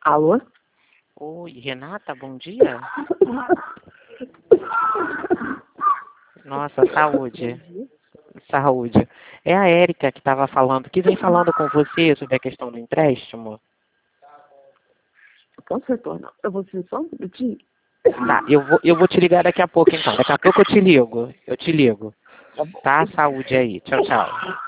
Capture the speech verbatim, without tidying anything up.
Alô? Oi, Renata, bom dia. Nossa, saúde. Saúde. É a Érica que estava falando, que vem falando com você sobre a questão do empréstimo. Posso retornar? Eu vou ser só um minutinho? Tá, eu vou, eu vou te ligar daqui a pouco então. Daqui a pouco eu te ligo. Eu te ligo. Tá bom. Tá? Saúde aí. Tchau, tchau.